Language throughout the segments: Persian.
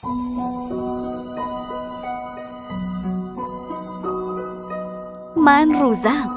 من روزم.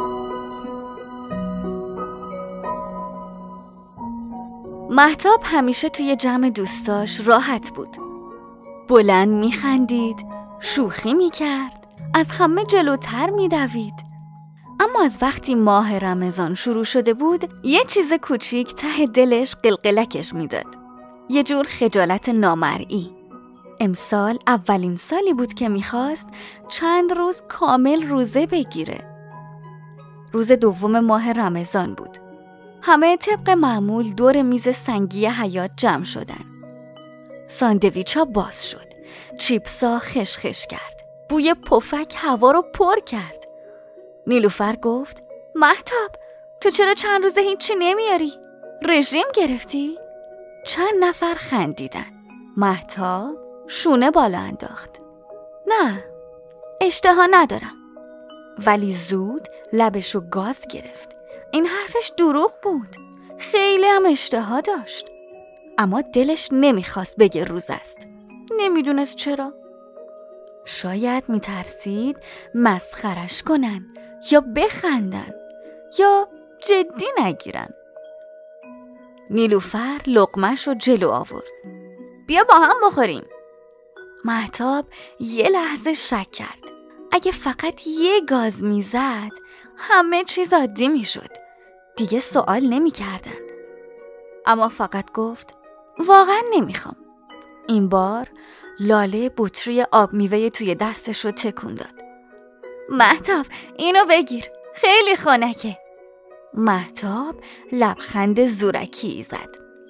مهتاب همیشه توی جمع دوستاش راحت بود. بلند میخندید، شوخی میکرد، از همه جلوتر میدوید. اما از وقتی ماه رمضان شروع شده بود، یه چیز کوچیک ته دلش قلقلکش میداد. یه جور خجالت نامرئی. امسال اولین سالی بود که میخواست چند روز کامل روزه بگیره. روز دوم ماه رمضان بود. همه طبق معمول دور میز سنگی حیاط جمع شدن. ساندویچا باز شد. چیپسا خشخش کرد. بوی پفک هوا رو پر کرد. نیلوفر گفت: مهتاب، تو چرا چند روزه هیچی نمیاری؟ رژیم گرفتی؟ چند نفر خندیدن. مهتاب شونه بالا انداخت. نه، اشتها ندارم. ولی زود لبشو گاز گرفت. این حرفش دروغ بود. خیلی هم اشتها داشت. اما دلش نمیخواست بگه روز است. نمیدونست چرا. شاید میترسید مسخرش کنن یا بخندن یا جدی نگیرن. نیلوفر لقمه‌ش رو جلو آورد. بیا با هم بخوریم. مهتاب یه لحظه شک کرد. اگه فقط یه گاز میزد همه چیز عادی میشد. دیگه سوال نمیکردن. اما فقط گفت: واقعا نمیخوام. این بار لاله بطری آب میوه توی دستش رو تکون داد. مهتاب اینو بگیر، خیلی خنکه. مهتاب لبخند زورکی زد.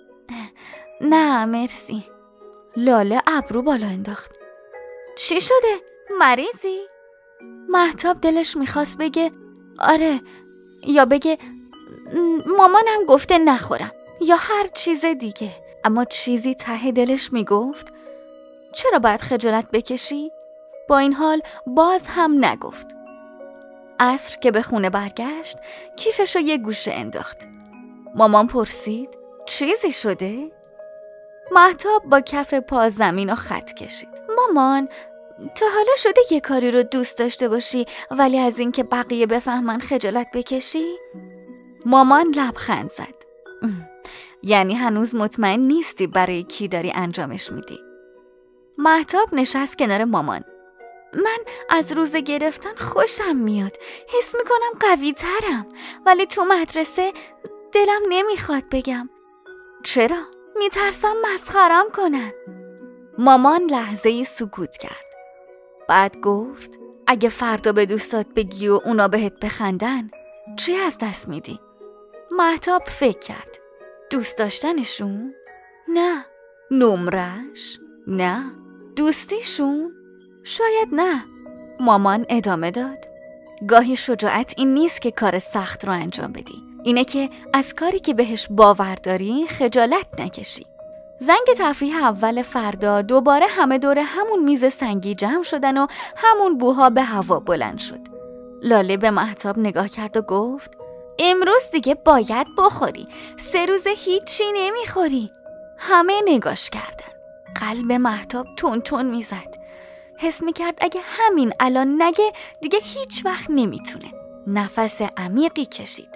نه مرسی. لاله ابرو بالا انداخت. چی شده؟ مریضی؟ مهتاب دلش میخواست بگه آره، یا بگه مامانم گفته نخورم، یا هر چیز دیگه. اما چیزی ته دلش میگفت چرا باید خجالت بکشی؟ با این حال باز هم نگفت. عصر که به خونه برگشت کیفشو یه گوشه انداخت. مامان پرسید: چیزی شده؟ مهتاب با کف پا زمین رو خط کشید. مامان، تا حالا شده یه کاری رو دوست داشته باشی ولی از این که بقیه بفهمن خجالت بکشی؟ مامان لبخند زد. یعنی هنوز مطمئن نیستی برای کی داری انجامش میدی؟ مهتاب نشست کنار مامان. من از روزه گرفتن خوشم میاد. حس میکنم قوی ترم. ولی تو مدرسه دلم نمیخواد بگم. چرا؟ میترسم مسخرم کنن. مامان لحظه‌ای سکوت کرد. بعد گفت: اگه فردا به دوستات بگی و اونا بهت بخندن چی از دست میدی؟ مهتاب فکر کرد. دوست داشتنشون؟ نه. نمرش؟ نه. دوستیشون؟ شاید نه. مامان ادامه داد: گاهی شجاعت این نیست که کار سخت رو انجام بدی. اینه که از کاری که بهش باور داری خجالت نکشی. زنگ تفریح اول فردا دوباره همه دور همون میز سنگی جمع شدن و همون بوها به هوا بلند شد. لاله به مهتاب نگاه کرد و گفت: امروز دیگه باید بخوری. 3 روز هیچی نمیخوری. همه نگاش کردن. قلب مهتاب تون تون میزد. حس میکرد اگه همین الان نگه دیگه هیچ وقت نمیتونه. نفس عمیقی کشید.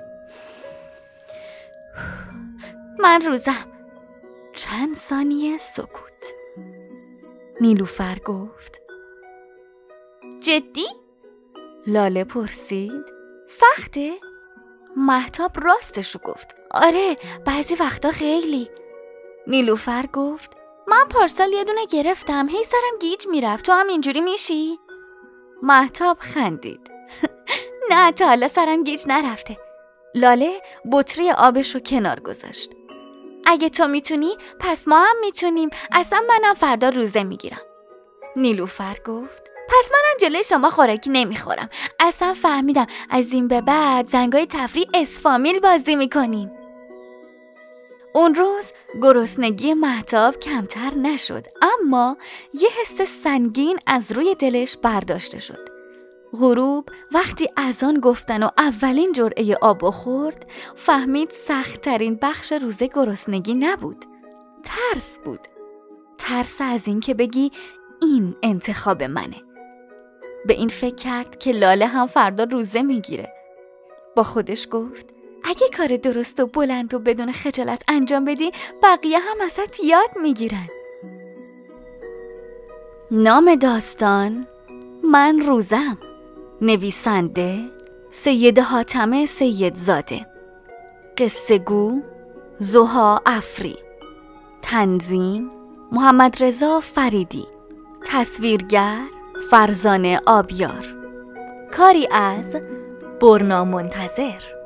من روزم. چند ثانیه سکوت. نیلوفر گفت: جدی؟ لاله پرسید: سخته؟ مهتاب راستشو گفت. آره، بعضی وقتا خیلی. نیلوفر گفت: من پارسال یه دونه گرفتم، هی سرم گیج میرفت. تو هم اینجوری میشی؟ مهتاب خندید. نه، تا حالا سرم گیج نرفته. لاله بطری آبشو کنار گذاشت. اگه تو میتونی پس ما هم میتونیم. اصلا منم فردا روزه میگیرم. نیلوفر گفت: پس منم جلوی شما خوراکی نمیخورم. اصلا فهمیدم از این به بعد زنگای تفریح اسفامیل بازی میکنیم. اون روز گرسنگی مهتاب کمتر نشد، اما یه حس سنگین از روی دلش برداشته شد. غروب وقتی اذان گفتن و اولین جرعه آب خورد، فهمید سخت‌ترین بخش روزه گرسنگی نبود. ترس بود. ترس از این که بگی این انتخاب منه. به این فکر کرد که لاله هم فردا روزه میگیره. با خودش گفت اگه کار درست و بلند و بدون خجالت انجام بدی، بقیه هم ازت یاد میگیرن. نام داستان من روزم. نویسنده سید حاتم سیدزاده. قصه گو زها افری. تنظیم محمد رضا فریدی. تصویرگر فرزانه آبیار. کاری از برنا منتظر.